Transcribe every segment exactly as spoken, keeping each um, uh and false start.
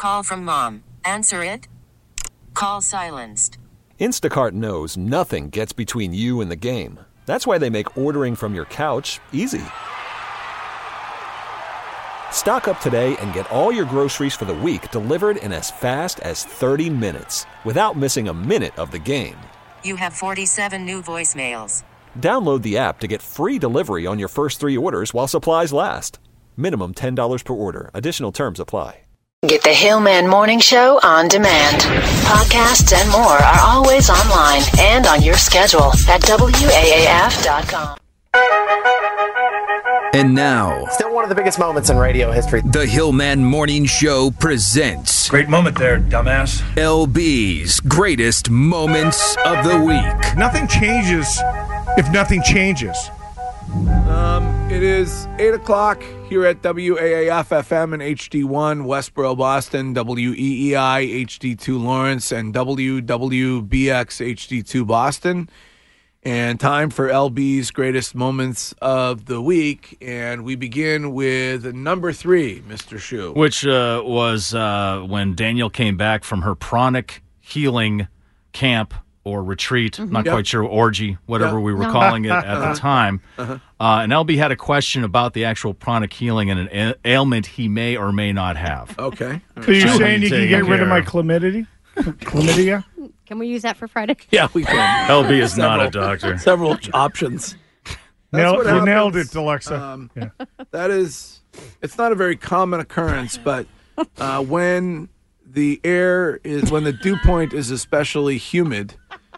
call from mom. Answer it. Call silenced. Instacart knows nothing gets between you and the game. That's why they make ordering from your couch easy. Stock up today and get all your groceries for the week delivered in as fast as thirty minutes without missing a minute of the game. You have forty-seven new voicemails. Download the app to get free delivery on your first three orders while supplies last. Minimum ten dollars per order. Additional terms apply. Get the Hillman Morning Show on demand. Podcasts and more are always online and on your schedule at W A A F dot com. And now, still one of the biggest moments in radio history. The Hillman Morning Show presents... Great moment there, dumbass. L B's greatest moments of the week. Nothing changes if nothing changes. Um, it is eight o'clock here at W A A F F M and H D one, Westboro, Boston, W E E I, H D two, Lawrence, and W W B X, H D two, Boston. And time for L B's greatest moments of the week. And we begin with number three, Mister Shu. Which uh, was uh, when Danielle came back from her pranic healing camp or retreat. Mm-hmm. Not yep. quite sure, orgy, whatever yep. we were no. calling it at the time. Uh-huh. Uh, and L B had a question about the actual pranic healing and an a- ailment he may or may not have. Okay. So you're Sure. saying you can get rid of my chlamydia? Chlamydia? Can we use that for Friday? Yeah, we can. L B is several, not a doctor. Several options. Nailed, you nailed it, Alexa. Um, yeah. That is, it's not a very common occurrence, but uh, when the air is, when the dew point is especially humid,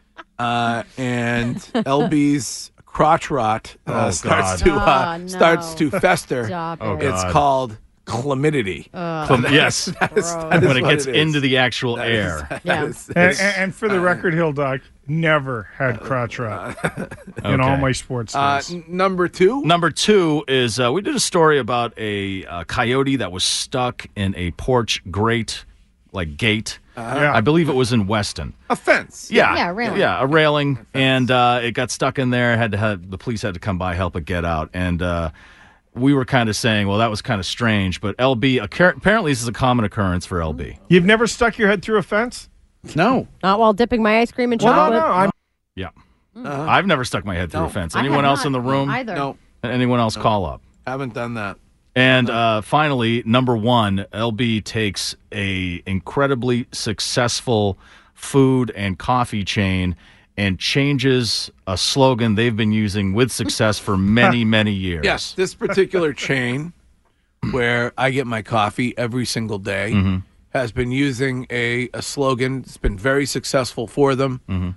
uh, and L B's crotch rot uh, oh, starts God. to uh, oh, no. starts to fester, oh, it's called chlamydity. Uh, Clam- yes, that is, that when it gets it into the actual that air. Is, yeah. is, and, and, and for the record, Hill Dog never had crotch rot in okay. all my sports uh, days. n- number two? Number two is uh, we did a story about a uh, coyote that was stuck in a porch grate, like gate. Uh-huh. Yeah. I believe it was in Weston. A fence. Yeah, Yeah, a railing. Yeah, a railing, a and uh, it got stuck in there. Had to have the police had to come by, help it get out, and uh, we were kind of saying, well, that was kind of strange. But L B apparently this is a common occurrence for L B. You've never stuck your head through a fence? No. Not while dipping my ice cream in Well, chocolate. no, no. I'm, Yeah, Uh-huh. I've never stuck my head through No. a fence. I have Anyone else not in the room? Either. No. Anyone else No. call up? Haven't done that. And uh, finally, number one, L B takes a incredibly successful food and coffee chain and changes a slogan they've been using with success for many, many years. Yes, this particular chain where I get my coffee every single day Mm-hmm. has been using a, a slogan. It's been very successful for them, Mm-hmm.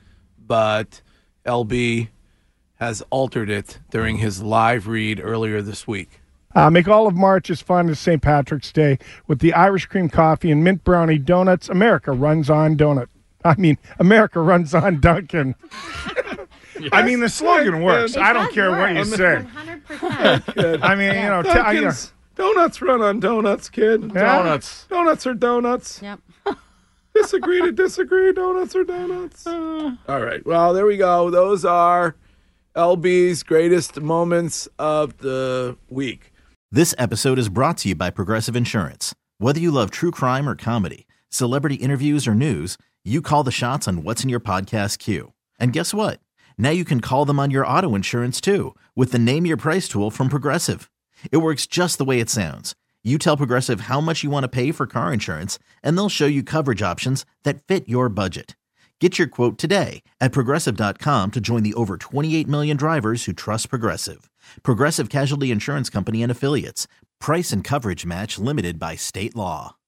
but L B has altered it during his live read earlier this week. uh, make all of March as fun as Saint Patrick's Day with the Irish cream coffee and mint brownie donuts. America runs on donut. I mean, America runs on Dunkin'. Yes. I mean, the slogan works. It I don't does care work. what you say. one hundred percent. I mean, you know, t- I, you know Donuts run on donuts, kid. Yeah. Donuts. Donuts are donuts. Yep. Disagree to disagree. Donuts are donuts. Uh, All right. Well, there we go. Those are L B's greatest moments of the week. This episode is brought to you by Progressive Insurance. Whether you love true crime or comedy, celebrity interviews or news, you call the shots on what's in your podcast queue. And guess what? Now you can call them on your auto insurance too with the Name Your Price tool from Progressive. It works just the way it sounds. You tell Progressive how much you want to pay for car insurance, and they'll show you coverage options that fit your budget. Get your quote today at Progressive dot com to join the over twenty-eight million drivers who trust Progressive. Progressive Casualty Insurance Company and Affiliates. Price and coverage match limited by state law.